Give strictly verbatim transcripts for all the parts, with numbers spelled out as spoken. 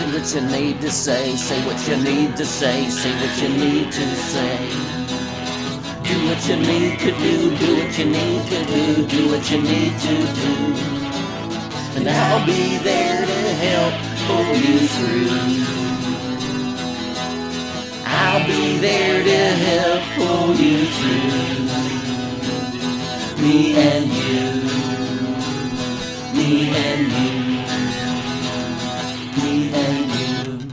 Say what you need to say, say what you need to say, say what you need to say. Do what you need to do, do what you need to do, do what you need to do. And I'll be there to help pull you through. I'll be there to help pull you through. Me and you, me and you, me and you.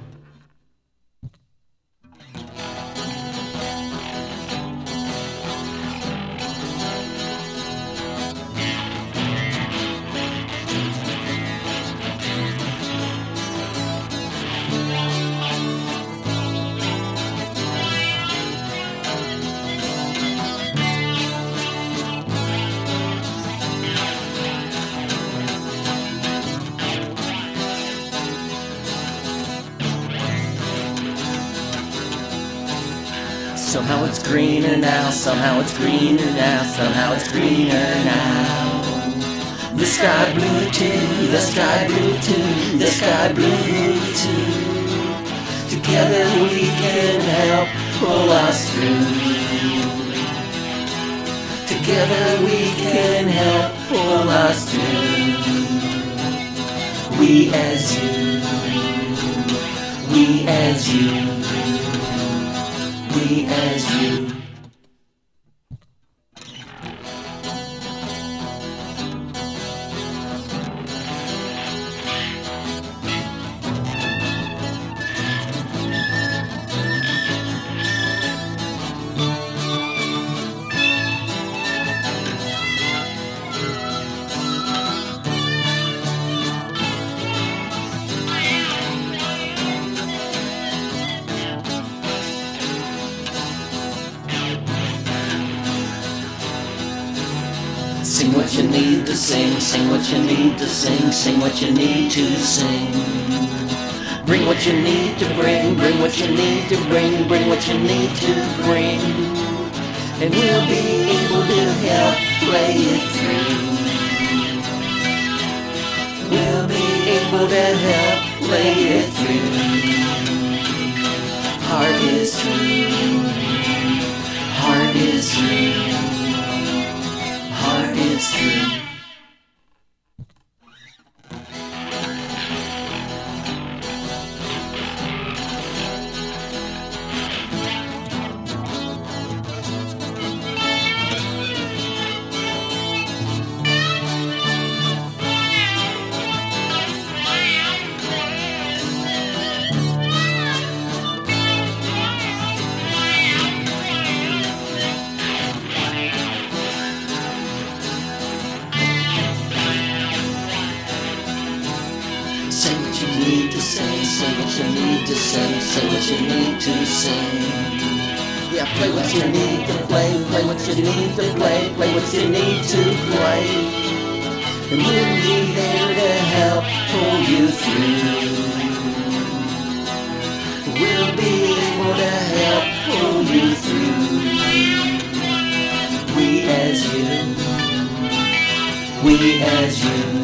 Somehow it's greener now, somehow it's greener now, somehow it's greener now. The sky blue too, the sky blue too, the sky blue too. Together we can help pull us through. Together we can help pull us through. We as you, we as you. We as you. Sing what you need to sing, sing what you need to sing, sing what you need to sing. Bring what you need to bring, bring what you need to bring, bring what you need to bring. And we'll be able to help play it through. We'll be able to help play it through. Heart is through, heart is through. Heart is true. Say what you need to say, say what you need to say, say what you need to say. Yeah, play what you need to play, play what you need to play, play what you need to play. And we'll be there to help pull you through. We'll be able to help pull you through. We as you, we as you.